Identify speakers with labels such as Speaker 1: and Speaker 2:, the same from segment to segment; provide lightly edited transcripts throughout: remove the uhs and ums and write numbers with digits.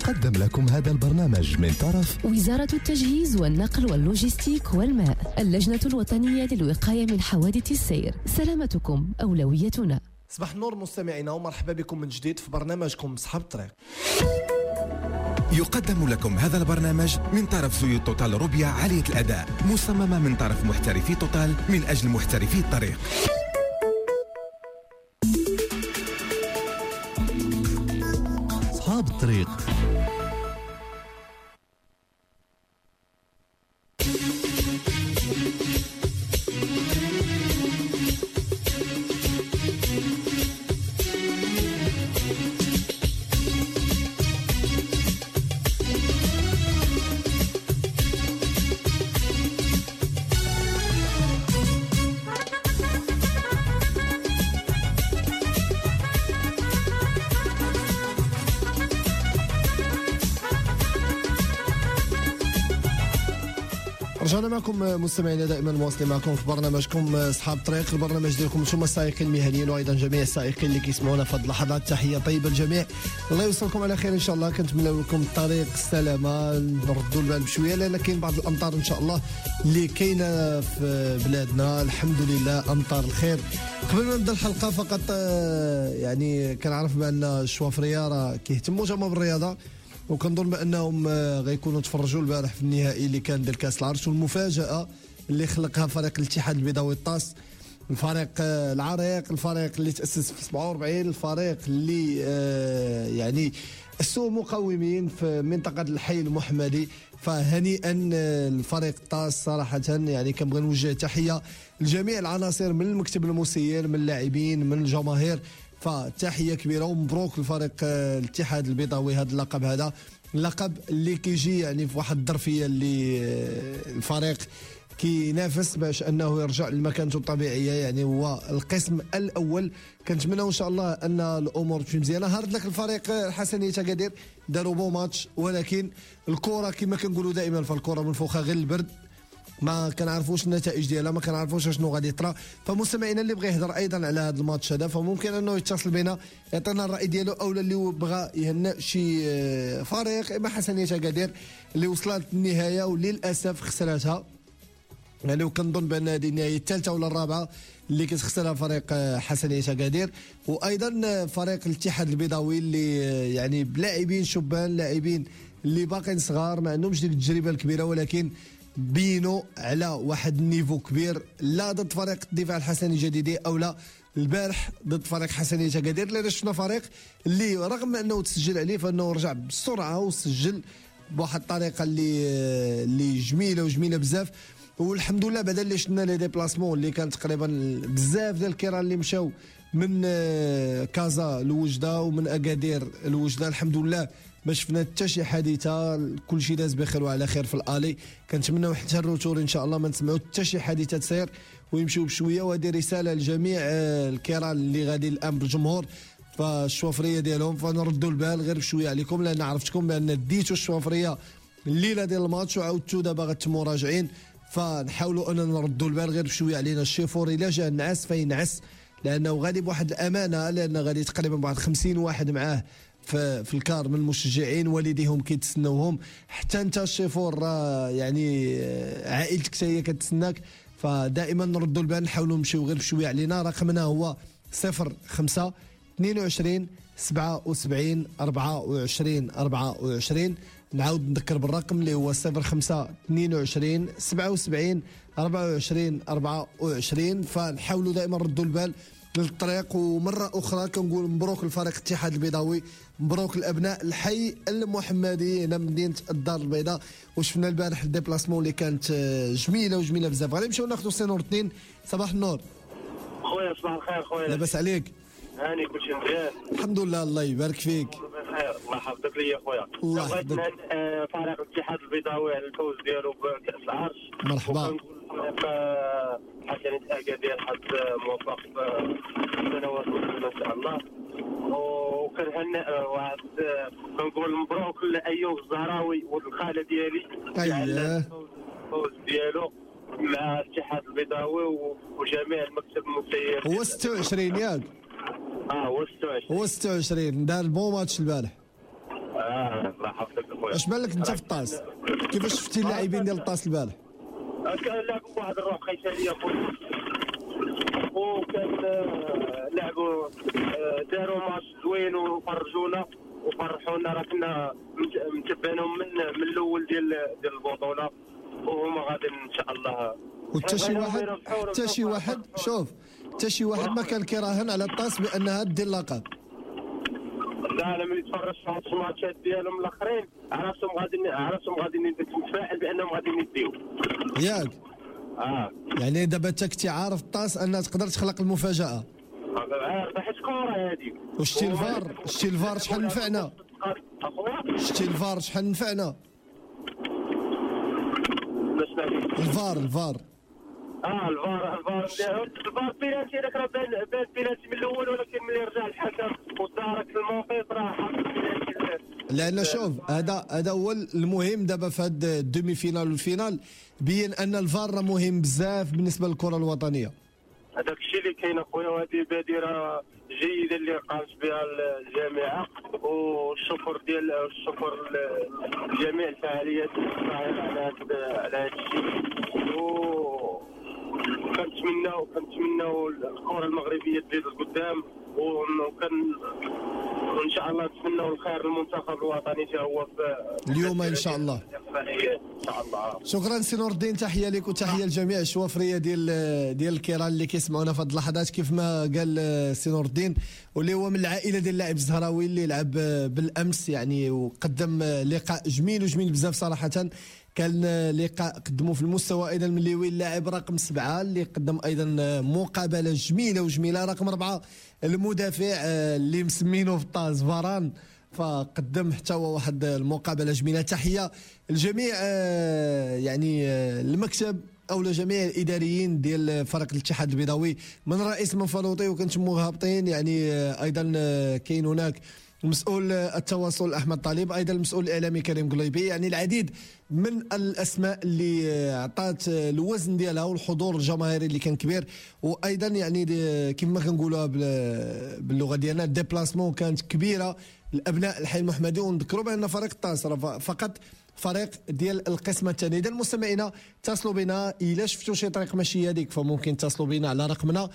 Speaker 1: يقدم لكم هذا البرنامج من طرف
Speaker 2: وزارة التجهيز والنقل واللوجستيك والماء، اللجنة الوطنية للوقاية من حوادث السير. سلامتكم أولويتنا.
Speaker 3: صباح النور مستمعينا، ومرحبا بكم من جديد في برنامجكم أصحاب الطريق.
Speaker 1: يقدم لكم هذا البرنامج من طرف زيوت توتال روبيا عالية الأداء، مصممة من طرف محترفي توتال من أجل محترفي الطريق. أصحاب الطريق. رجعنا معكم مستمعينا، دائما مواصلين معكم في برنامجكم اصحاب الطريق، البرنامج ديالكم انتم السائقين المهنيين وايضا جميع السائقين اللي كيسمعونا في هذه اللحظات. تحيه طيبه للجميع، الله يوصلكم على خير ان شاء الله. كنتمنى لكم الطريق السلامه، نردوا البال بشويه لان كاين بعض الامطار ان شاء الله اللي كاينه في بلادنا، الحمد لله امطار الخير. قبل ما نبدا الحلقه فقط يعني كنعرف بان الشوافريه راه كيهتموا جماعه بالرياضه، وكنظن بانهم غيكونوا تفرجوا البارح في النهائي اللي كان ديال كاس العرش، والمفاجاه اللي خلقها فريق الاتحاد البيضاوي الطاس، الفريق العريق، الفريق اللي تاسس في 47، الفريق اللي يعني السوء مقومين في منطقه الحي المحمدي. فهنيئا الفريق الطاس صراحه، يعني كنبغي نوجه تحيه لجميع العناصر من المكتب المسير، من اللاعبين، من الجماهير. فتحيه كبيره ومبروك لفريق الاتحاد البيضاوي هذا اللقب، هذا اللقب اللي كيجي يعني في واحد الظرفيه اللي الفريق كينافس باش انه يرجع لمكانته الطبيعيه، يعني هو القسم الاول. كنتمنى ان شاء الله ان الامور تمشي مزيانه. هارد لك الفريق الحسنيه تقادير، داروا بو ماتش، ولكن الكره كما كنقولوا دائما، فالكره من فوقها غير البرد، ما كنعرفوش النتائج ديالها، ما كنعرفوش شنو غادي يطرا. فمستمعينا اللي بغى يهضر ايضا على هذا الماتش هذا فممكن انه يتصل بنا يعطينا الراي ديالو، اولا اللي بغى يهنئ شي فريق اما حسنيه تقادير اللي وصلت للنهايه وللاسف خسرتها، يعني وكنظن بان هذه النهايه الثالثه ولا الرابعه اللي كتخسرها فريق حسنيه تقادير. وايضا فريق الاتحاد البيضاوي اللي يعني بلاعبين شبان، لاعبين اللي باقين صغار، ما عندهمش ديك التجربه الكبيره، ولكن بينوا على واحد النيفو كبير، لا ضد فريق الدفاع الحسني جديدي او لا البارح ضد فريق حسنيه تقادير، لان شفنا فريق اللي رغم انه تسجل عليه فانه رجع بسرعه وسجل بواحد الطريقه اللي جميله بزاف. والحمد لله بعد اللي شفنا لي ديبلاسمون اللي كان تقريبا بزاف ديال الكران اللي مشاو من كازا لوجده ومن اكادير لوجده، الحمد لله ما شفنا حتى شي حادثه، كل شيء داز بخير وعلى خير في الالي. كنتمناو حتى الروتور ان شاء الله ما نسمعوا حتى شي حادثه تسير ويمشيو بشويه. وهذه رساله لجميع الكران اللي غادي الان بالجمهور فالشوافريه ديالهم، فنردوا البال غير بشويه عليكم، لان عرفتكم بان ديتوا الشوافريه الليله ديال الماتش وعاودتوا دابا غتموا راجعين، فنحاولوا اننا نردوا البال غير بشويه علينا. الشيفور الا جا نعس فينعس، لانه غادي بواحد الامانه، لان غادي تقريبا بواحد 50 واحد معاه في الكار من المشجعين، والديهم كيتسناوهم، حتى انت الشيفور يعني عائلتك حتى هي كتسناك. فدائما نردوا البال، نحاولوا نمشيو غير بشويه علينا. رقمنا هو 05 22 77 24 24. نعاود نذكر بالرقم اللي هو 05 22 77 24 24. فنحاولوا دائما نردوا البال للطريق. ومره اخرى كنقول مبروك للفريق الاتحاد البيضاوي، مبروك لابناء الحي المحمدي هنا مدينه الدار البيضاء. وشفنا البارح الديبلاسمون اللي كانت جميله بزاف. غادي نمشيو ناخذوا سي نور 2. صباح النور
Speaker 4: خويا. صباح الخير خويا.
Speaker 3: لاباس عليك؟
Speaker 4: هاني كلشي مزيان
Speaker 3: الحمد لله، الله يبارك فيك.
Speaker 4: بخير الله يحفظك ليا خويا.
Speaker 3: الله
Speaker 4: بغيت فريق الاتحاد البيضاوي على الفوز ديالو بكاس العرش.
Speaker 3: مرحبا.
Speaker 4: حسنية اكادير حد موفق سنوات ان شاء الله. وكنهنئ واحد كنقول مبروك لايوب الزهراوي والخاله ديالي
Speaker 3: اييه
Speaker 4: الفوز ديالو مع الاتحاد البيضاوي وجميع المكتب المسير.
Speaker 3: هو 26 ياك؟
Speaker 4: هو 26
Speaker 3: دار بون ماتش البارح.
Speaker 4: الله يحفظك اخويا.
Speaker 1: اش بان لك انت في الطاس؟ كيفاش شفتي اللاعبين ديال الطاس البارح؟
Speaker 4: كان لعبوا واحد الروح قيثاريه اخويا، وكان لعبوا داروا ماتش زوين وفرجونا وفرحونا. راه كنا متبعينهم من الاول ديال البطوله، وهما غادي ان شاء الله.
Speaker 1: وحتى شي واحد ما كان كيراهن على الطاس بانها دير اللقب.
Speaker 4: لا انا ملي تفرجت في الماتشات ديالهم الاخرين عرفتهم غادي نتفائل بانهم غادي يديو
Speaker 1: ياك. يعني دابا انت كنتي عارف الطاس انها تقدر تخلق المفاجاه.
Speaker 4: عارف حيت كره هذيك.
Speaker 1: وشتي الفار شحال نفعنا؟ شتي الفار شحال نفعنا؟ الفار الفار بيناتي هذاك راه بان بيناتي من الاول، ولكن ملي رجع الحكم ودارك الموقف راه لان شوف هذا هو المهم دابا في هذا الدومي فينال والفينال، بين ان الفار راه مهم بزاف بالنسبه للكره الوطنيه. هذاك الشيء اللي كاين اخويا، وهذه بادره جيده اللي قامت بها الجامعه، والشكر لجميع الفعاليات على هذا الشيء. كنتمناو الكره المغربيه تزيد لقدام، وان شاء الله نتمناو الخير للمنتخب الوطني حتى هو اليوم ان شاء الله. شكرا سي نور الدين، تحيه لك وتحيه لجميع الشوافريه ديال الكيران اللي كيسمعونا في هذه اللحظات. كيف ما قال سي نور الدين، واللي هو من العائله ديال اللاعب الزهراوي اللي لعب بالامس يعني، وقدم لقاء جميل بزاف صراحه. كان لقاء قدموا في المستوى ايضا من اللي هو اللاعب رقم 7 اللي قدم ايضا مقابله جميله. رقم 4 المدافع اللي مسمينه في الطاس فاران، فقدم حتى هو واحد المقابله جميله. تحيه الجميع يعني المكتب او لجميع الاداريين ديال فريق الاتحاد البيضاوي، من رئيس منفلوطي وكنتموا هابطين يعني. ايضا كاين هناك مسؤول التواصل احمد طالب، ايضا المسؤول الاعلامي كريم قليبي، يعني العديد من الاسماء اللي عطات الوزن ديالها والحضور الجماهيري اللي كان كبير. وايضا يعني كما كنقولوها باللغه ديالنا الديبلاسمون كانت كبيره. الابناء الحي المحمدي، ونذكروا بان فريق الطاس فقط فريق ديال القسم الثاني. اذا مستمعينا اتصلوا بنا الا شفتوا شي طريق ماشي هذيك، فممكن تصلوا بنا على رقمنا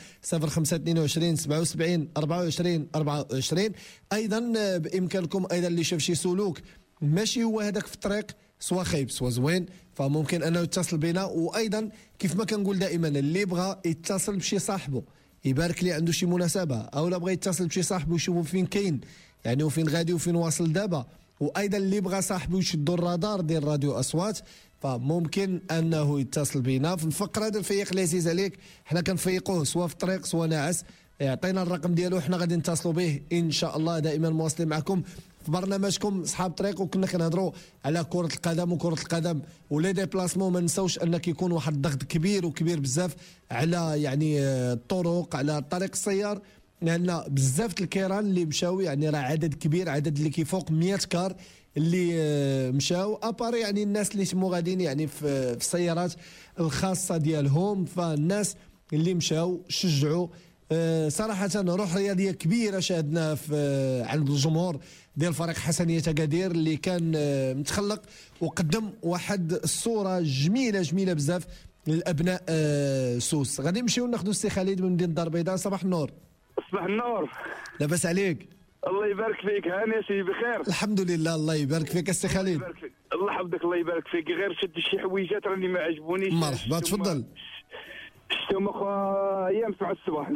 Speaker 1: 0522 77 24 24. ايضا بامكانكم ايضا اللي شاف شي سلوك ماشي هو هذاك في الطريق، سواء خايب سواء زوين، فممكن انه يتصل بنا. وايضا كيف ما كنقول دائما، اللي بغى يتصل بشي صاحبه يبارك لي عنده شي مناسبه، او لا بغى يتصل بشي صاحبه يشوفوا فين كاين يعني، وفين غادي وفين واصل دابا. وايضا اللي بغى صاحبه يشدوا الرادار ديال راديو اصوات، فممكن انه يتصل بنا في الفقره هذا. الفيق اللي عزيز عليك حنا كنفيقوه سواء في الطريق سواء ناعس، يعطينا الرقم ديالو حنا غادي نتصلوا به ان شاء الله. دائما مواصلين معكم في برنامجكم اصحاب الطريق، وكنا كنهضروا على كره القدم ولي ديبلاسمون. ما نساوش ان كيكون واحد الضغط كبير بزاف على يعني الطرق، على طريق السيار، لان بزاف الكيران اللي مشاو يعني راه عدد كبير، عدد اللي كيفوق 100 كار اللي مشاو اباري يعني الناس اللي تمو غاديين يعني في السيارات الخاصه ديالهم. فالناس اللي مشاو شجعوا صراحه روح رياضيه كبيره شاهدناها في عند الجمهور ديال فريق حسنيه اكادير اللي كان متخلق وقدم واحد الصوره جميله بزاف للابناء سوس. غادي نمشيو ناخذوا السي خالد من مدينه الدار البيضاء. صباح النور.
Speaker 5: صباح النور.
Speaker 1: لاباس عليك؟
Speaker 5: الله يبارك فيك. هاني يا سيدي بخير؟
Speaker 1: الحمد لله. الله يبارك فيك السي خالد.
Speaker 5: الله يحفظك. الله يبارك فيك. غير شد شي حويجات راني ما عجبونيش.
Speaker 1: مرحبا تفضل.
Speaker 5: شفتهم اخا ايام 7 الصباح.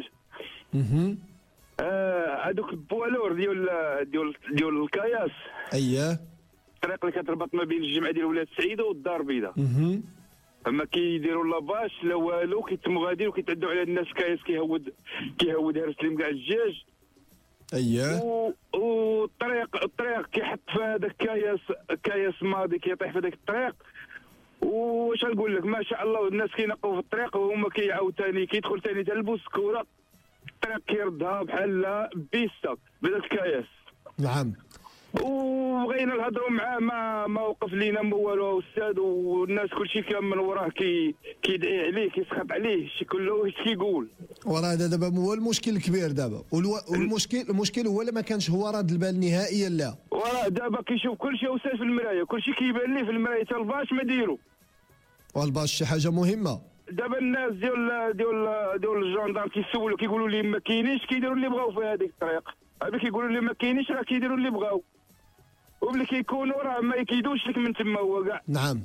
Speaker 5: هذوك البوالور ديال الكاياس.
Speaker 1: اييه.
Speaker 5: الطريق اللي كتربط ما بين الجمعيه ديال ولاد سعيده والدار البيضاء. اما كيديروا لاباش لا والو، كيتموا غاديين وكيتعدوا على الناس. كاياس كيهود هرس لهم كاع الدجاج.
Speaker 1: اييه.
Speaker 5: والطريق كيحط في هذاك كاياس ماضي كيطيح في هذاك الطريق. واش نقول لك، ما شاء الله الناس كينقوا في الطريق وهما كيعاود ثاني كيدخل ثاني حتى البوسكوره، الطريق كيردها بحال بيستا بهذاك الكاياس.
Speaker 1: نعم.
Speaker 5: وبغينا نهضروا معاه ما وقف لينا ما والو استاذ، والناس كلشي كامل وراه كيدعي عليه كيسخط عليه شي كله واش كيقول.
Speaker 1: وراه هذا دابا هو المشكل الكبير دابا، المشكل هو ما كانش هو راد البال نهائيا. لا
Speaker 5: وراه دابا كيشوف كلشي وسال في المرايه، كلشي كيبان ليه في المرايه، حتى الباش ما ديرو.
Speaker 1: والباش شي حاجه مهمه.
Speaker 5: دابا الناس ديال الجندار كيسولوا كيقولوا لي ما كاينينش، كيديروا اللي بغاو في هذيك الطريق. هذا كيقولوا لي ما كاينينش، راه كيديروا اللي بغاو. وملي كيكونوا راه ما يكيدوش لك من تما هو كاع.
Speaker 1: نعم.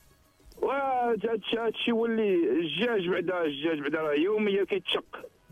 Speaker 5: هادشي ولي الدجاج بعدا راه يوميا كيتشق.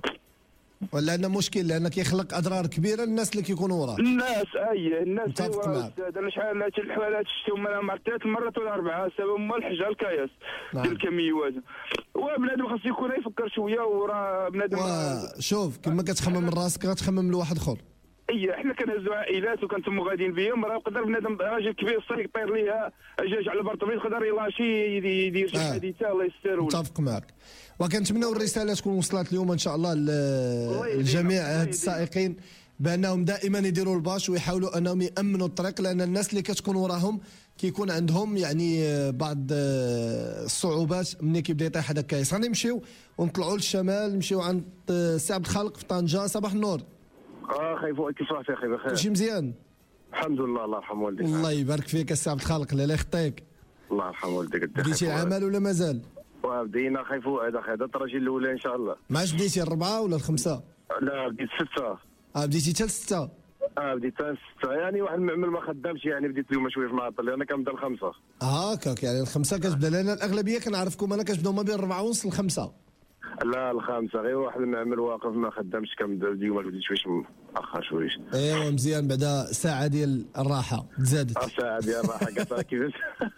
Speaker 1: ولا عندنا مشكل لان كيخلق اضرار كبيره للناس اللي كيكونوا وراه.
Speaker 5: الناس الناس
Speaker 1: متفق معك.
Speaker 5: انا شحال هاد الحوالات شفتهم انا 3 مرات ولا 4 سبب هما الحجه الكياس ديال الكميوات. وبنادم خاصو يكون يفكر شويه وراه بنادم.
Speaker 1: شوف كما كتخمم من راسك غتخمم لواحد اخر.
Speaker 5: حنا كنهزوا عائلات وكنتموا غاديين بهم، راه يقدر بنادم راجل كبير الصريق طير ليها دجاج على برطبيط يقدر يلاشي يدير شي حادثه الله يستر.
Speaker 1: متفق معك. وكنتمناو الرساله تكون وصلت اليوم ان شاء الله لجميع هاد السائقين بانهم دائما يديروا الباش ويحاولوا انهم يامنوا الطريق، لان الناس اللي كتكون وراهم كيكون عندهم يعني بعض الصعوبات ملي كيبدا يطيح هذاك الكايس. غادي نمشيو ونطلعوا للشمال، نمشيو عند السي عبد الخالق في طنجه. صباح النور.
Speaker 5: خايف كيف صحتك يا اخي؟ بخير
Speaker 1: كلشي مزيان
Speaker 5: الحمد لله. الله يرحم والديك.
Speaker 1: الله يبارك فيك السي عبد الخالق. لا يخطيك.
Speaker 5: الله يرحم والديك.
Speaker 1: بديتي العمل ولا مازال؟
Speaker 5: بدينا خايف هذا الطراجي الاولى ان شاء الله.
Speaker 1: ماش بديتي 4 ولا 5؟
Speaker 5: لا بديت 6.
Speaker 1: بديتي حتى 6؟
Speaker 5: بديت 6 يعني واحد المعمل ما خدامش، يعني بديت اليوم شويه في معطل لان كنبدا 5.
Speaker 1: هكاك يعني 5 كتبدا، لان الاغلبيه كنعرفكم انا كتبداو ما بين 4 ونص ل 5.
Speaker 5: لا 5 غير واحد المعمل واقف ما خدامش، كنبدا اليوم بديت شويه مأخر شويه.
Speaker 1: ايوا مزيان، بعدا ساعه ديال الراحه تزادت.
Speaker 5: ساعه ديال الراحه كتعرف كيفاش.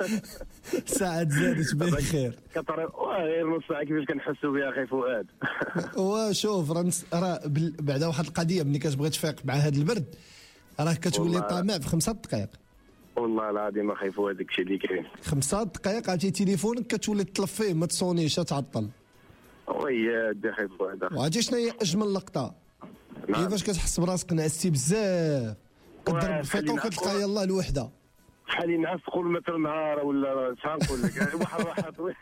Speaker 1: ساعه تزادت بخير.
Speaker 5: غير نص ساعه كيفاش كنحسوا بها اخي فؤاد.
Speaker 1: وشوف راه بعدا واحد القضيه ملي كتبغي تفيق مع هذا البرد راه كتولي طامع في 5 دقائق.
Speaker 5: والله العظيم اخي فؤاد داكشي اللي كاين.
Speaker 1: 5 دقائق عرفتي تليفونك كتولي تطلب فيه ما تصونيش تعطل.
Speaker 5: ويا دي خايف هذا.
Speaker 1: وعرفتي شنو هي اجمل لقطه؟ كيفاش كتحس براسك نعستي بزاف، كضرب الفيقه وكتلقى يلاه الوحده
Speaker 5: بحال نعس كل متر نهار ولا شحال نقول لك واحد الراحه طويل.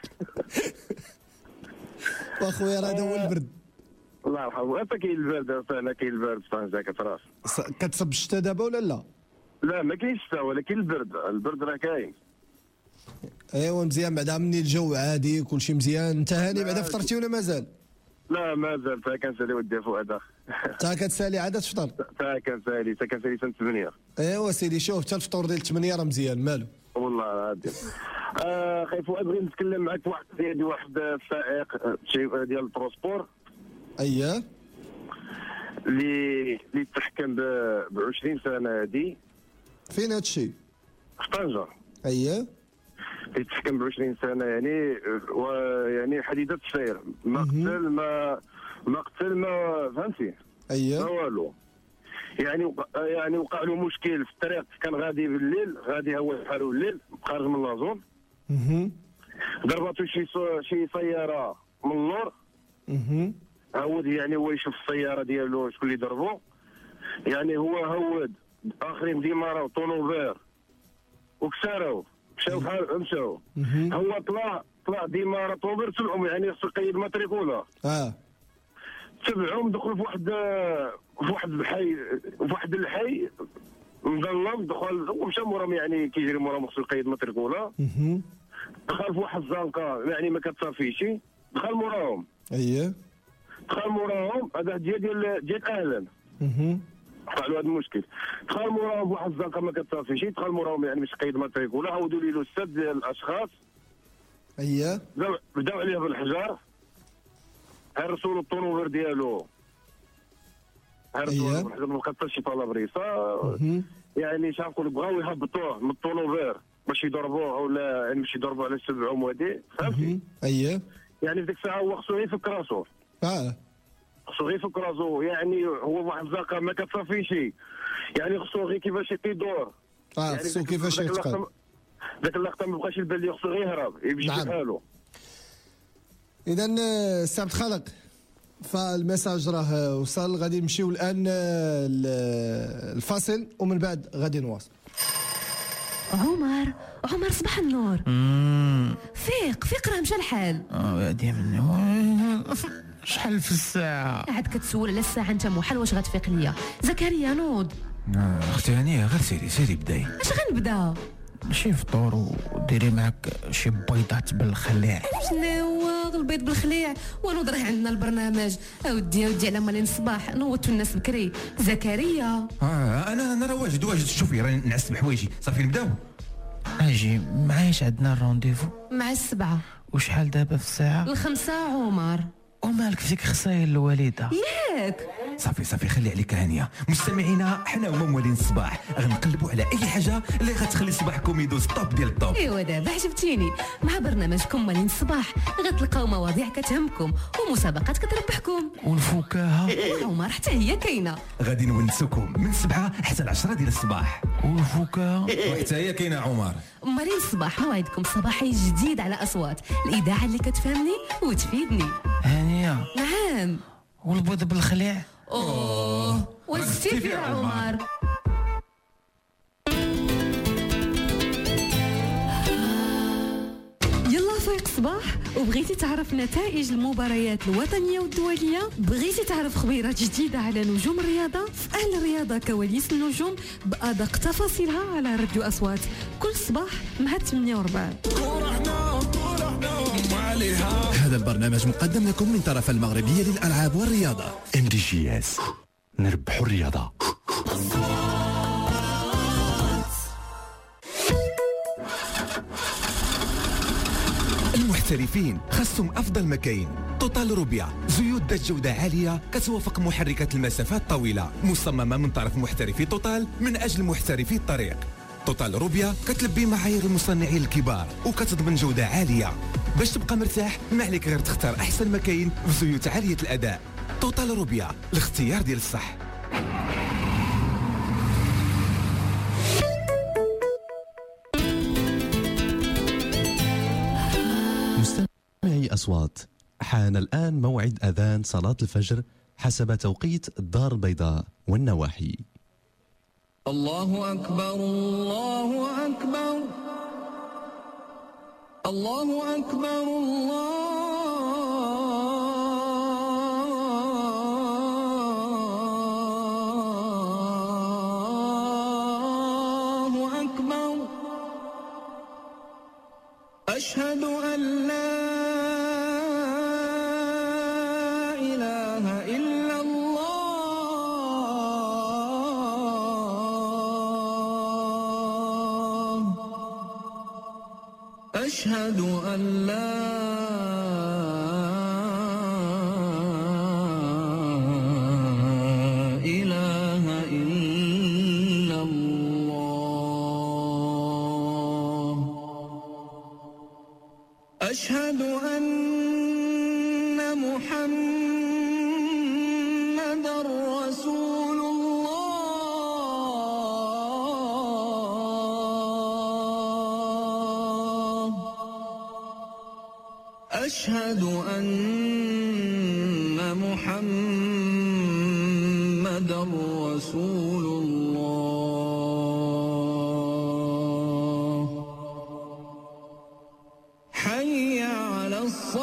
Speaker 1: واخويا راه هذا هو البرد.
Speaker 5: الله يرحمه. حتى كاين البرد، انا كاين البرد في طنجه كتراس.
Speaker 1: كتصب الشتا دابا ولا لا؟
Speaker 5: لا ما كاينش الشتا ولكن البرد راه كاين.
Speaker 1: ايوا مزيان. بعدا مني الجو عادي كلشي مزيان. انت هاني بعدا فطرتي ولا مازال؟
Speaker 5: لا مازال تا كنسالي ودي فؤاد.
Speaker 1: تا كتسالي عاد تفطر؟
Speaker 5: تا كنسالي سنه 8.
Speaker 1: ايوا سيدي شوف حتى الفطور ديال 8 راه مزيان مالو.
Speaker 5: والله العظيم. خايف فؤاد بغيت نتكلم معك في واحد السائق ديال الترونسبور.
Speaker 1: اييه.
Speaker 5: اللي تحكم ب 20 سنه هادي.
Speaker 1: فين هادشي؟
Speaker 5: في طنجه.
Speaker 1: اييه.
Speaker 5: اللي تحكم ب 20 سنه يعني حديده السير، ما قتل ما فهمتي.
Speaker 1: اييه.
Speaker 5: ما والو. يعني وقع له مشكل في الطريق، كان غادي بالليل، غادي هو بحالو الليل خارج من لازون. ضربته شي سياره من اللور. هود يعني هو يشوف السياره ديالو شكون اللي ضربو، يعني هو هود اخرين ديما طونوفير وكسروا مشاو. هو طلع ديما طونوفير تبعهم، يعني خصو يقيد ماتريكولا. تبعهم دخلوا في واحد الحي مظلم، دخل ومشى موراهم، يعني كيجري موراهم خصو يقيد ماتريكولا. دخل في واحد الزنقه يعني ما كتصافيش، دخل موراهم.
Speaker 1: اييه.
Speaker 5: دخل موراهم هذا ديال اهلا. وقع له هذا المشكل. دخل موراهم واحد الزنقه ما كتصافيش، دخل موراهم يعني باش يقيد ماتريكولا، عاودوا ليه 6 ديال الاشخاص.
Speaker 1: اييه.
Speaker 5: بداو عليه بالحجار، هرسوا له الطونوفير ديالو.
Speaker 1: اييه.
Speaker 5: ما بقى حتى شي طلبريصه. يعني شحال نقول بغاو يهبطوه من الطونوفير باش يضربوه، ولا يعني باش يضربوا على سبعهم وهادي فهمتي.
Speaker 1: اييه.
Speaker 5: يعني في ديك الساعه هو خصو يفك راسو. خصو يفك راسو، يعني هو واحد الزاقه ما كتصافيش، يعني خصو غير كيفاش يدور.
Speaker 1: خصو كيفاش يتقاد.
Speaker 5: ذاك اللقطه ما بقاش يبان ليه، خصو غير يهرب يمشي بحالو.
Speaker 1: اذا السي عبد الخالق فالميساج راه وصل. غادي نمشيو الان الفاصل ومن بعد غادي نواصل.
Speaker 2: عمر صباح النور. فيق راه مشى الحال.
Speaker 6: وادي مني شحال في الساعه؟
Speaker 2: عاد كتسول على الساعه انت محال واش غتفيق ليا. زكريا نوض.
Speaker 6: اختي هانيه غير سيري بداي.
Speaker 2: اش غنبدا؟
Speaker 6: شي فطور وديري معاك شي بيضات بالخلاع.
Speaker 2: شنو هو البيض بالخليع؟ ونوض راه عندنا البرنامج اودي على مالين الصباح نوضتوا الناس بكري. زكريا
Speaker 6: انا راه واجد شوفي راني نعس بحوايجي. صافي نبداو. اجي معايش عندنا الرونديفو
Speaker 2: مع 7.
Speaker 6: وشحال دابا في الساعه؟
Speaker 2: 5 عمر.
Speaker 6: ومالك في ديك خصايا الوالده
Speaker 2: ياك
Speaker 6: صافي خلي عليك هانيه. مستمعينا حنا هما موالين الصباح غنقلبوا على اي حاجه اللي غتخلي صباحكم يدوز طوب ديال الطوب.
Speaker 2: ايوا دابا عجبتيني. مع برنامجكم مالين الصباح غتلقاو مواضيع كتهمكم ومسابقات كتربحكم
Speaker 6: والفكاهه
Speaker 2: وعمر حتى هي كاينه.
Speaker 6: غادي نونسوكم من 7 حتى 10 ديال الصباح. والفكاهه وحتى هي كاينه عمر.
Speaker 2: مالين الصباح موعدكم صباحي جديد على اصوات الاذاعه اللي كتفهمني وتفيدني.
Speaker 6: هانيه
Speaker 2: نعم.
Speaker 6: والبيض بالخليع
Speaker 2: وزتي في عمر. يلا فايق صباح وبغيتي تعرف نتائج المباريات الوطنية والدولية؟ بغيتي تعرف خبيرات جديدة على نجوم الرياضة؟ في أهل الرياضة كواليس النجوم بأدق تفاصيلها على راديو أصوات كل صباح مع 48.
Speaker 7: هذا البرنامج مقدم لكم من طرف المغربية للألعاب والرياضة
Speaker 8: MDGS. نربحوا الرياضة.
Speaker 9: المحترفين خاصهم أفضل مكاين. توتال روبيا زيوت ذات جودة عالية كتوافق محركات المسافات الطويلة مصممة من طرف محترفي توتال من أجل محترفي الطريق. توتال روبيا كتلبي معايير المصنعين الكبار وكتضمن جودة عالية. باش تبقى مرتاح ما عليك غير تختار أحسن مكاين في زيوت عالية الأداء. توتال روبيا الاختيار ديال الصح.
Speaker 8: مستمعي أصوات، حان الآن موعد أذان صلاة الفجر حسب توقيت الدار البيضاء والنواحي.
Speaker 10: الله أكبر الله أكبر الله أكبر الله أكبر أشهد أن لا إله إلا الله أشهد أن لا إله إلا الله أشهد أن محمدًا رسول الله أشهد أن محمدًا رسول الله حي على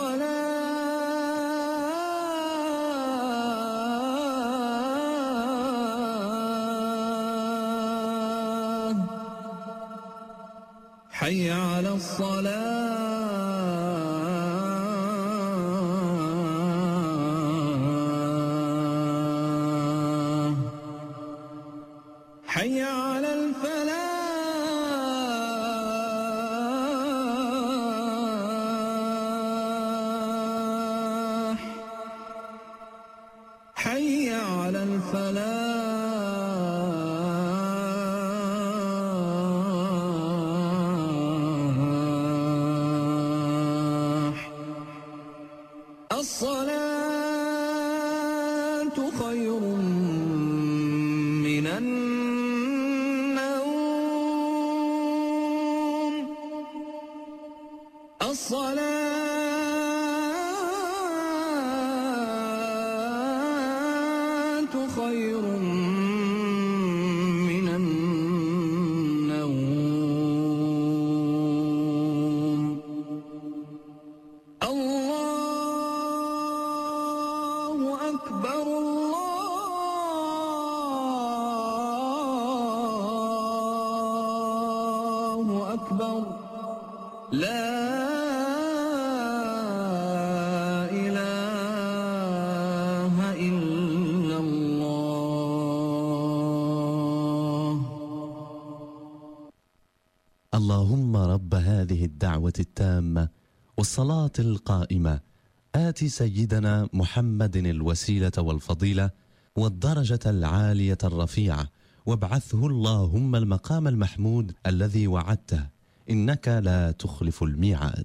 Speaker 10: الصلاة حي على الصلاة حي على الفلاح حي على الفلاح الصلاة خير من النوم الصلاة خير من النوم الله أكبر الله أكبر لا إله إلا الله.
Speaker 8: اللهم رب هذه الدعوة التامة والصلاة القائمة آت سيدنا محمد الوسيلة والفضيلة والدرجة العالية الرفيعة وابعثه اللهم المقام المحمود الذي وعدته إنك لا تخلف الميعاد.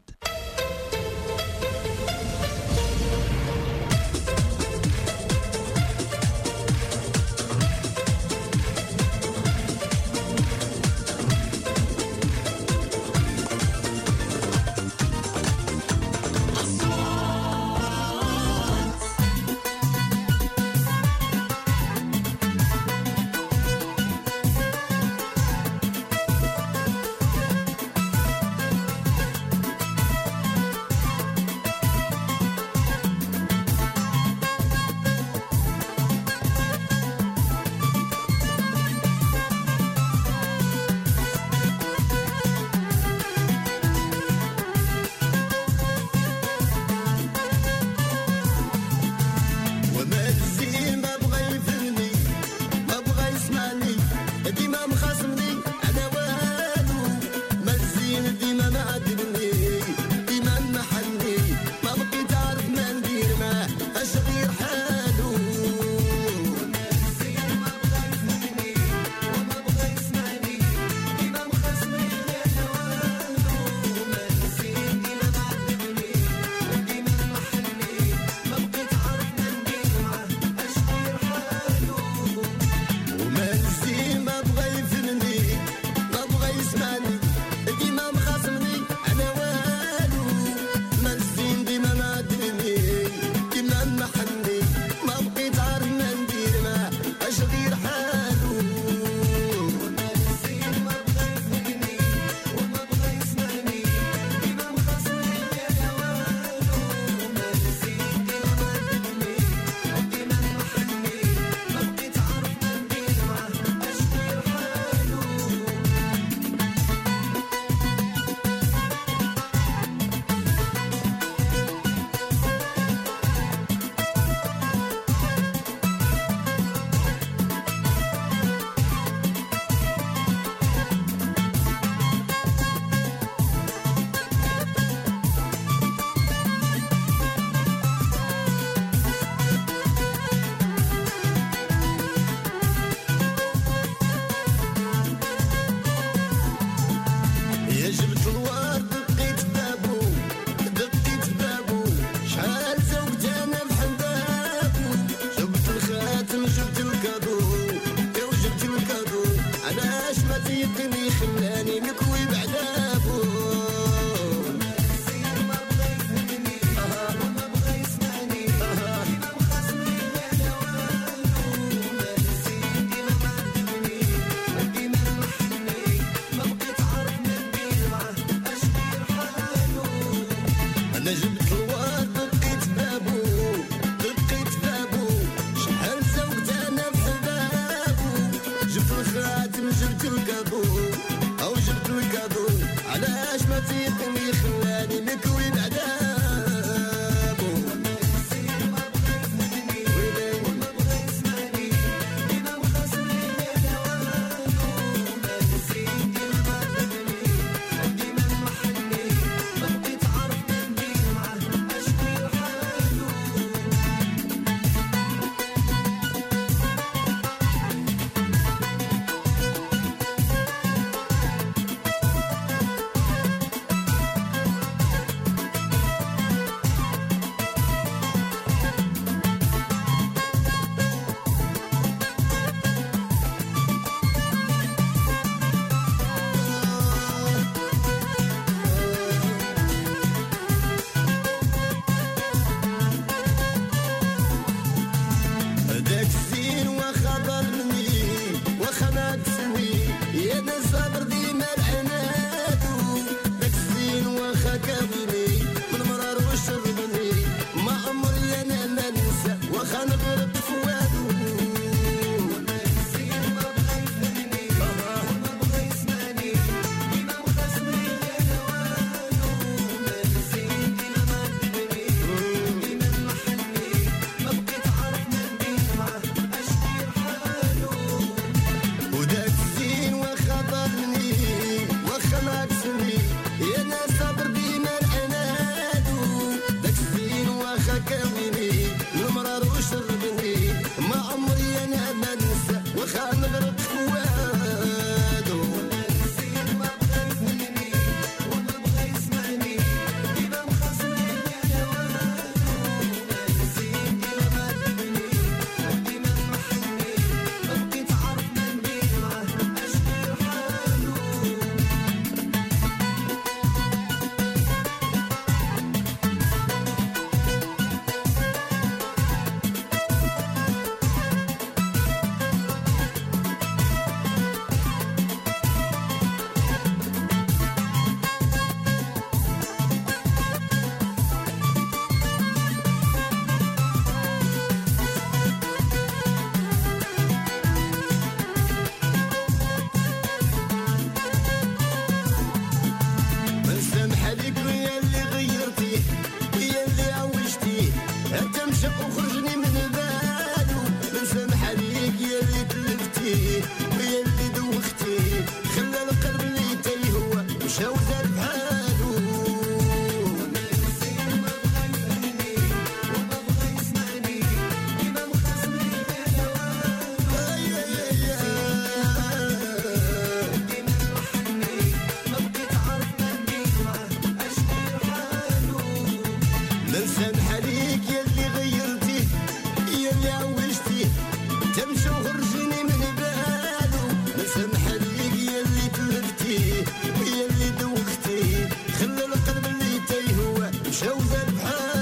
Speaker 11: نسامح عليك يا اللي غيرتي يا اللي عوجتي تمشي وخرجني من بالو نسامح عليك يا اللي تلفتي يا اللي دوختي خلى القلب اللي تايه هو مشى وزاد بحالو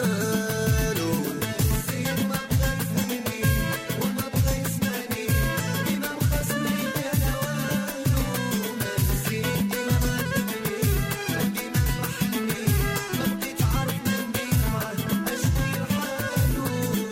Speaker 11: ما بغى يفهمني وما بغى يسمعني ديما مخاصمني انا والو ما نسيت ديما ما ذكرني ديما فرحني ما بقيت عارف من بين معاه اشكي لحالو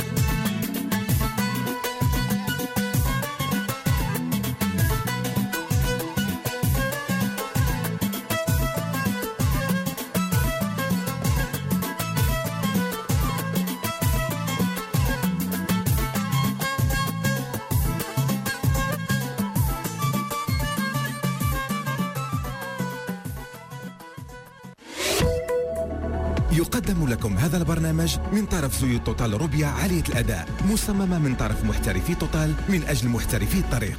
Speaker 9: يقدم لكم هذا البرنامج من طرف زيوت توتال روبيا عالية الأداء مصممة من طرف محترفي توتال من أجل محترفي الطريق.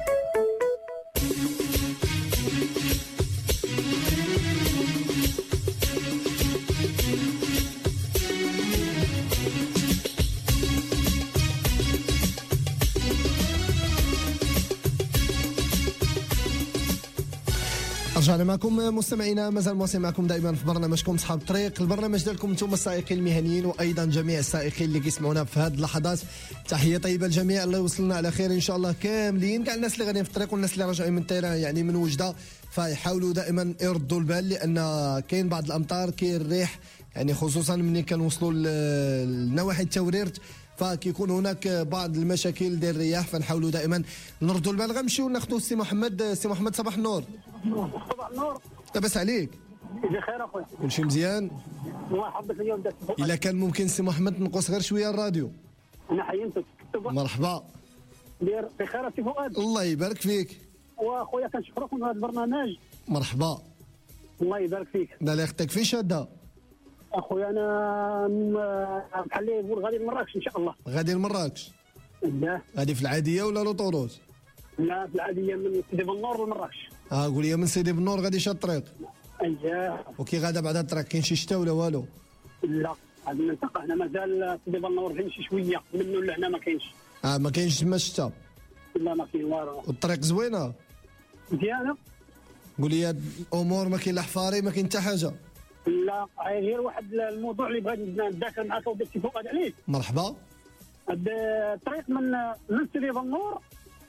Speaker 1: رجعنا معكم مستمعينا، مازال مواصلين معكم دائما في برنامجكم اصحاب الطريق، البرنامج ديالكم انتم السائقين المهنيين وايضا جميع السائقين اللي كيسمعونا في هذه اللحظات. تحيه طيبه للجميع، الله يوصلنا على خير ان شاء الله كاملين، كاع الناس اللي غاديين في الطريق والناس اللي راجعين من التيران يعني من وجده، فيحاولوا دائما يردوا البال لان كاين بعض الامطار كاين الريح يعني خصوصا ملي كنوصلوا لنواحي التوريرت فكيكون هناك بعض المشاكل ديال الرياح، فنحاولوا دائما نردوا البال. غنمشيو ناخذوا السي محمد. السي محمد صباح النور.
Speaker 12: صباح النور.
Speaker 1: لاباس عليك؟
Speaker 12: بخير اخويا.
Speaker 1: كلشي مزيان؟
Speaker 12: الله يحفظك اليوم داك.
Speaker 1: الا كان ممكن سي محمد نقص غير شويه الراديو.
Speaker 12: انا حينتك.
Speaker 1: مرحبا.
Speaker 12: دير بخير سي فؤاد.
Speaker 1: الله يبارك فيك.
Speaker 12: واخويا كنشكركم على هذا البرنامج.
Speaker 1: مرحبا.
Speaker 12: الله يبارك فيك.
Speaker 1: لا لا يخطيك فين شاده؟
Speaker 12: اخويا انا بحال اللي يقول غادي لمراكش ان شاء الله.
Speaker 1: غادي لمراكش؟
Speaker 12: لا.
Speaker 1: غادي في العاديه ولا لوطوروت؟
Speaker 12: لا في العاديه من سيدي بنور لمراكش.
Speaker 1: قول لي من سيدي بنور غادي شاد الطريق.
Speaker 12: اييه.
Speaker 1: وكي غادا بعد الطريق كاين شي شتا ولا والو؟
Speaker 12: لا هذه المنطقه هنا مازال سيدي بنور فين شي شويه منه لهنا ما كاينش.
Speaker 1: ما كاينش تما الشتا؟
Speaker 12: لا ما كاين والو.
Speaker 1: والطريق زوينه؟
Speaker 12: مزيانه.
Speaker 1: قول لي الامور ما كاين لا حفاري ما كاين حتى حاجه؟
Speaker 12: لا غير واحد الموضوع اللي بغيت نتذاكر معك وديك سي فؤاد عليه.
Speaker 1: مرحبا.
Speaker 12: الطريق من سيدي بنور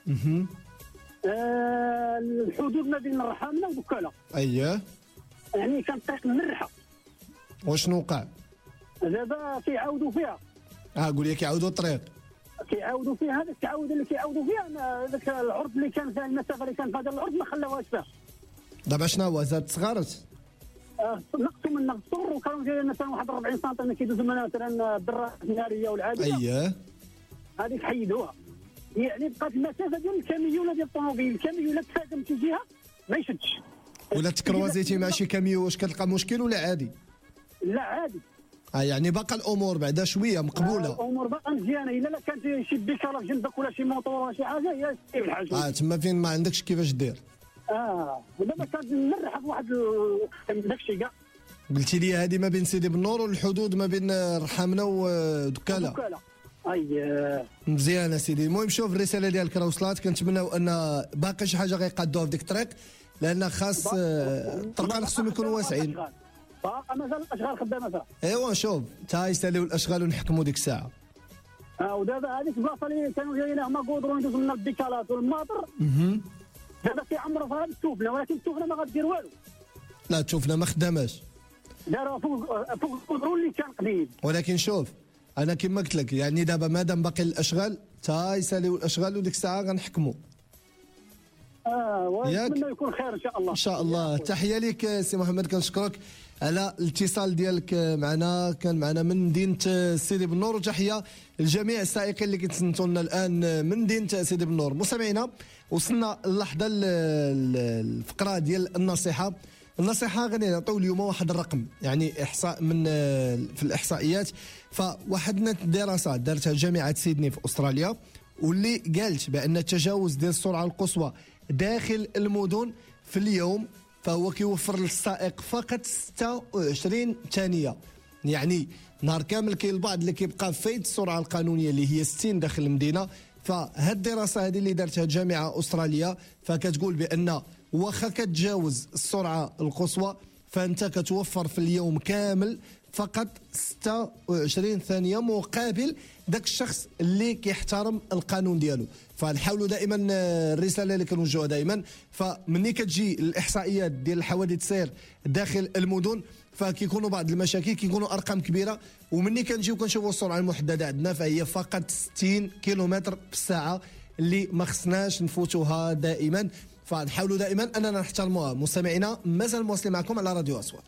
Speaker 12: الحدود ما بين الرحامنه ودكاله.
Speaker 1: اييه.
Speaker 12: يعني كان الطريق مرحه.
Speaker 1: وشنو وقع؟
Speaker 12: دابا كيعاودوا فيها.
Speaker 1: قول لي كيعاودوا الطريق.
Speaker 12: كيعاودوا فيها هذاك التعاود اللي كيعاودوا فيها ذاك العرض اللي كان فيها المسافه اللي كان في هذا العرض ما خلاوهاش فيها.
Speaker 1: دابا شنو هو زاد صغارت؟
Speaker 12: نقصوا من السر وكانوا جايين مثلا واحد 40 سم كيدوزوا منها مثلا الدراجات الناريه والعاديه.
Speaker 1: اييه.
Speaker 12: هذيك حيدوها. يعني بقات المسافه ديال الكاميون ديال الطوموبيل، الكاميون تفاهم في جهه ما يشدش.
Speaker 1: ولا تكروازيتي مع شي كاميون واش كتلقى مشكل ولا عادي؟
Speaker 12: لا عادي.
Speaker 1: يعني باقا الامور بعدا شويه مقبوله.
Speaker 12: الامور باقا مزيانه، الا لا كانت شي بيكالا في جنبك ولا شي موطور ولا شي حاجه هي سيب الحاجه.
Speaker 1: تما فين ما عندكش كيفاش دير.
Speaker 12: ودابا كانت مرحه بواحد داكشي كاع.
Speaker 1: قلتي لي هذه ما بين سيدي بنور والحدود ما بين رحامنه ودكاله. مزيان سيدي. المهم شوف الرساله ديالك راه وصلات، كنتمناو ان باقي شي حاجه غيقادوها في ديك الطريق لان خاص الطرقان خصهم يكونوا واسعين.
Speaker 12: باقا مازال الاشغال خدامه فيها.
Speaker 1: ايوا شوف تا يساليو الاشغال ونحكموا ديك الساعه.
Speaker 12: ودابا هذيك البلاصه اللي كانوا جايين هما قودروا يدوزوا لنا الديكالات والماطر. دابا كيعمروا فيها السفنه ولكن السفنه ما غادير والو.
Speaker 1: لا السفنه ما خداماش.
Speaker 12: داروا فوق القدرون اللي كان قديم.
Speaker 1: ولكن شوف انا كما قلت لك يعني دابا مادام باقي الاشغال تا يساليو الاشغال وديك الساعه غنحكموا.
Speaker 12: ونتمنى يكون خير ان شاء الله.
Speaker 1: ان شاء الله. تحيه لك سي محمد، كنشكرك على الاتصال ديالك معنا، كان معنا من مدينه سيدي بنور، وتحيه لجميع السائقين اللي كيتسنتوا لنا الان من مدينه سيدي بنور. مستمعينا وصلنا اللحظه الفقره ديال النصيحه. النصيحه غادي نعطيو اليوم واحد الرقم يعني احصاء من في الاحصائيات، فواحد الدراسه دارتها جامعه سيدني في استراليا واللي قالت بان التجاوز ديال السرعه القصوى داخل المدن في اليوم فهو كيوفر للسائق فقط 26 ثانيه. يعني نهار كامل كاين البعض اللي كيبقى فايت السرعه القانونيه اللي هي 60 داخل المدينه. فهاد الدراسه هذه اللي دارتها جامعه استراليه فكتقول بان واخا كتجاوز السرعه القصوى فانت كتوفر في اليوم كامل فقط 26 ثانيه مقابل داك الشخص اللي كيحترم القانون ديالو. فنحاولوا دائما الرساله اللي كنوجهوها دائما، فمني كتجي الاحصائيات ديال الحوادث السير داخل المدن فكيكونوا بعض المشاكل كيكونوا ارقام كبيره، ومني كنجيو كنشوفوا السرعه المحدده عندنا فهي فقط 60 كيلومتر في الساعه اللي ما خصناش نفوتوها دائما. فنحاولوا دائما اننا نحترموها. مستمعينا مازال مواصلين معكم على راديو اصوات.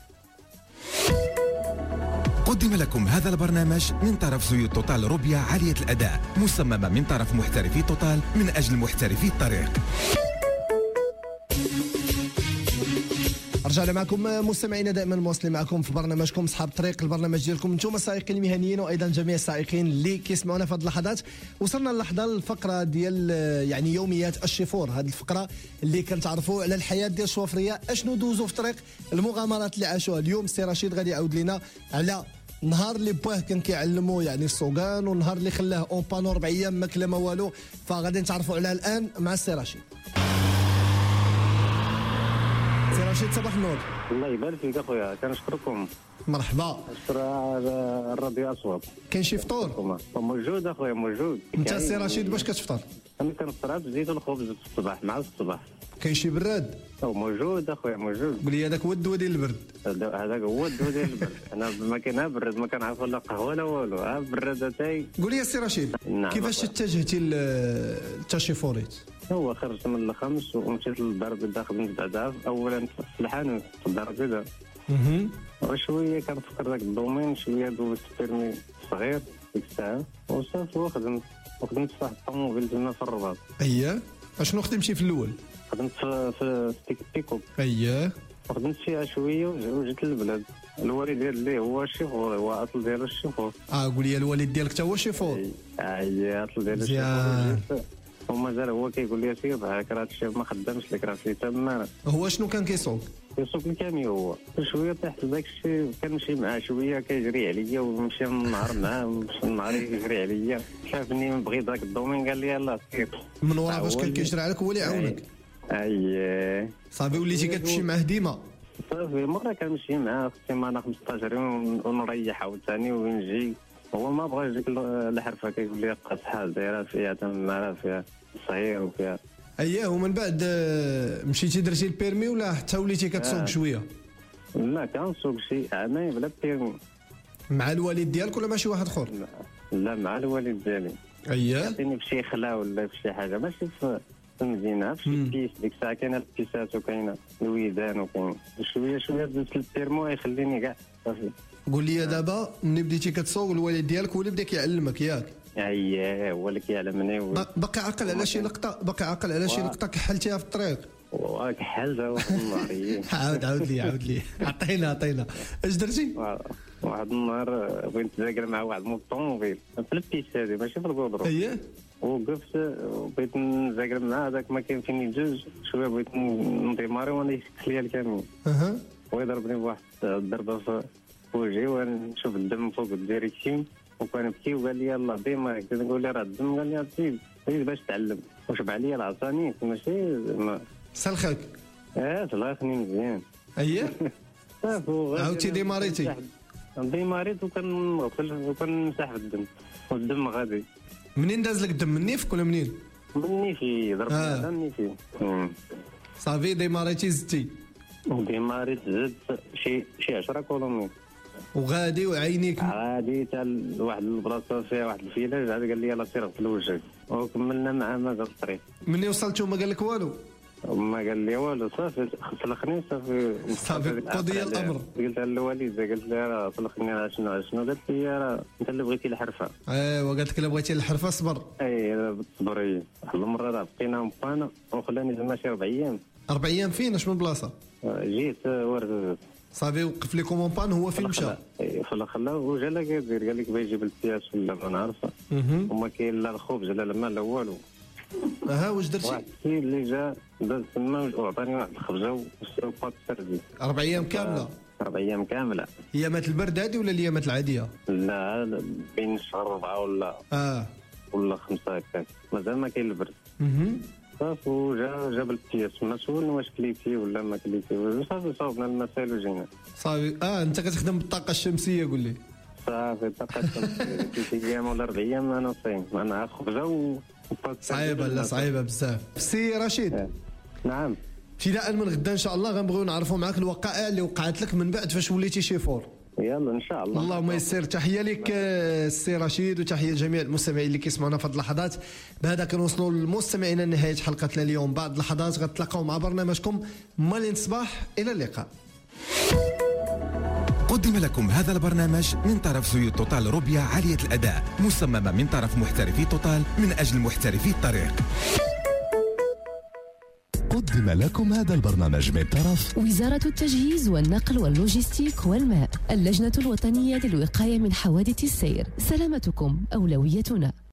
Speaker 9: قدم لكم هذا البرنامج من طرف زيوت توتال روبيا عالية الأداء، مصممة من طرف محترفي توتال من أجل محترفي الطريق.
Speaker 1: رجعنا معكم مستمعينا دائما مواصلين معكم في برنامجكم اصحاب الطريق، البرنامج ديالكم انتم السائقين المهنيين وايضا جميع السائقين اللي كيسمعونا في هذه اللحظات. وصلنا للحظه الفقره ديال يعني يوميات الشيفور، هذه الفقره اللي كنتعرفوا على الحياه ديال الشوفريه، اشنو دوزوا في الطريق، المغامرات اللي عاشوها. اليوم السي رشيد غادي يعاود لنا على نهار اللي باه كان كيعلموا يعني السوقان، والنهار اللي خلاه اون بانو 4 ايام ما كلا ما والو. فغادي نتعرفوا عليها الان مع السي رشيد. سي رشيد صباح النور.
Speaker 13: الله يبارك فيك اخويا، كنشكركم.
Speaker 1: مرحبا.
Speaker 13: شكرا على الراديو اصوات.
Speaker 1: كاين شي فطور؟
Speaker 13: موجود اخويا موجود.
Speaker 1: انت سي رشيد باش كتفطر؟
Speaker 13: انا كنفطر بالزيت والخبز في الصباح مع الصباح.
Speaker 1: كاين شي براد؟
Speaker 13: موجود اخويا موجود.
Speaker 1: قول لي هذاك هو الدواء ديال البرد.
Speaker 13: هذاك هو الدواء ديال البرد. انا ما كاين برد ما كنعرف لا قهوه لا والو، برد تاي.
Speaker 1: قول لي سي رشيد كيفاش اتجهتي للتشيفوريت؟
Speaker 13: هو خرجت من الخمس ومشيت للدار البيضاء، خدمت بعدها اولا في الحانوت في الدار البيضاء. وشويه كنفكر ذاك الدومين، شويه دوزت بيرمي صغير ديك الساعه وصافي وخدمت في واحد الطوموبيل تما في الرباط.
Speaker 1: اييه. اشنو خدمتي في الاول؟
Speaker 13: خدمت في بيكوب.
Speaker 1: اييه.
Speaker 13: خدمت فيها شويه وجيت للبلاد. الوالد ديالي هو الشيفور، هو اصل ديالو الشيفور.
Speaker 1: قول لي الوالد ديالك حتى هو الشيفور؟
Speaker 13: اي اصل ديالو الشيفور ومازال هو كيقول لي سير هاك راه الشيف ما خدامش لك راه في تما.
Speaker 1: هو شنو كان كيسوق؟
Speaker 13: كيسوق الكاميو. هو شويه طيحت لذاك الشيء، كنمشي معاه شويه كيجري عليا ونمشي النهار معاه، نمشي النهار يجري عليا، شافني بغيت ذاك الدومين قال لي يلاه سير. من
Speaker 1: ورا باش كان كيجري عليك هو اللي يعاونك.
Speaker 13: اييه
Speaker 1: صافي وليتي كتمشي معاه ديما؟
Speaker 13: صافي مره كنمشي معاه في السيمانه 15 يوم ونريح عاوتاني ونجي. هو ما بغاش ديك الحرفه، كيقول لي شحال دايره فيها تما فيها صهير وفيها.
Speaker 1: اييه. ومن بعد مشيتي درتي البيرمي ولا حتى وليتي كتسوق شويه؟
Speaker 13: لا كنسوق شي عامين بلا بيرمي.
Speaker 1: مع الوالد ديالك ولا مع شي واحد اخر؟
Speaker 13: لا مع الوالد ديالي.
Speaker 1: اييه.
Speaker 13: عطيني بشي خلا ولا بشي حاجه، ماشي في المدينه، في شي بيس. ديك الساعه كاينه البيسات وكاينه الويدان وكاين شويه شويه درت البيرمو يخليني كاع صافي.
Speaker 1: قول لي دابا ملي بديتي كتسوق الوالد ديالك هو اللي بدا كيعلمك ياك؟
Speaker 13: اييه هو اللي كيعلمني.
Speaker 1: باقي عاقل على شي لقطه؟ باقي عاقل على شي لقطه كحلتيها في الطريق؟
Speaker 13: كحلتها واحد النهار.
Speaker 1: عاود لي عطينا اش درتي؟
Speaker 13: واحد النهار بغيت نتذاكر مع واحد من الطوموبيل في البيس هذه ماشي في الكودرو.
Speaker 1: اييه.
Speaker 13: وقفت بغيت نتذاكر معاه، هذاك ما كاين فين يجوز شويه، بغيت نديماري وانا يسكت ليا الكاميون. ويضربني بواحد الضربه في وجهي ونشوف الدم فوق الديريكسيون وكنبكي. وقال لي يلاه ديما كنقول له راه الدم. قال لي زيد باش تعلم. وشبع لي العصاني ماشي
Speaker 1: سلخك.
Speaker 13: سلخني مزيان.
Speaker 1: اييه.
Speaker 13: صافي
Speaker 1: عاودتي ديماريتي؟
Speaker 13: ديماريت وكنغسل وكنمسح في الدم والدم غادي.
Speaker 1: منين داز لك الدم؟ من النيفك ولا منين؟
Speaker 13: من النيفي ضربني على النيفي.
Speaker 1: صافي ديماريتي زدتي؟
Speaker 13: ديماريت زدت شي 10 كيلومتر
Speaker 1: وغادي وعينيك
Speaker 13: غادي حتى لواحد البلاصه فيها واحد الفيلاج. عاد قال لي يلاه سير غسل وجهك وكملنا معاه مازال الطريق.
Speaker 1: مني وصلتوا ما قال لك والو؟
Speaker 13: ما قال لي والو. صافي سلخني صافي
Speaker 1: قضي الامر.
Speaker 13: قلت للوالده قلت لها راه سلخني على شنو قالت لي راه انت اللي بغيتي الحرفه.
Speaker 1: ايوا قالت لك الا بغيتي الحرفه صبر.
Speaker 13: بالصبر. واحد المره راه بقينا مبانا وخلاني زعما شي 4 ايام.
Speaker 1: 4 ايام فين؟ اش من بلاصه؟
Speaker 13: جيت ورد.
Speaker 1: صافي وقف لكم اون هو فين مشى؟
Speaker 13: في الاخر وجا لاكادير قال لك باغي يجيب البياس ولا ما نعرف. وما كاين لا الخبز لا الماء لا والو.
Speaker 1: واش درتي؟
Speaker 13: واحد السيد اللي جا داز تما وعطاني واحد الخبزه وسوبات سردي.
Speaker 1: 4 ايام كامله؟
Speaker 13: 4 أيام كاملة.
Speaker 1: ايامات البرد هذه ولا الايامات العاديه؟
Speaker 13: لا بين شهر 4 ولا 5 هكاك، مازال ما كاين البرد. صافي جاب البتياس ما سولنا واش كليتي ولا ما كليتي، صافي صاوبنا المسائل وجينا.
Speaker 1: صافي انت كتخدم بالطاقه الشمسيه قول لي.
Speaker 13: صافي الطاقه الشمسيه 3 ايام ولا 4 ايام انا صايم، انا خبزه
Speaker 1: صعيبه لا صعيبه بزاف. سي رشيد.
Speaker 13: نعم.
Speaker 1: ابتداء من غدا ان شاء الله غنبغيو نعرفوا معاك الوقائع اللي وقعت لك من بعد فاش وليتي شيفور.
Speaker 13: يلا ان شاء الله.
Speaker 1: اللهم يسر. تحيه لك السي رشيد وتحيه لجميع المستمعين اللي كيسمعونا في هذه اللحظات. بهذا كنوصلوا للمستمعين لنهايه حلقتنا اليوم. بعد لحظات غتلاقاو مع برنامجكم مالين صباح. الى اللقاء.
Speaker 9: قدم لكم هذا البرنامج من طرف زيوت توتال روبيا عالية الأداء، مصممة من طرف محترفي توتال من أجل محترفي الطريق.
Speaker 14: قدم لكم هذا البرنامج من طرف
Speaker 15: وزارة التجهيز والنقل واللوجستيك والماء، اللجنة الوطنية للوقاية من حوادث السير. سلامتكم أولويتنا.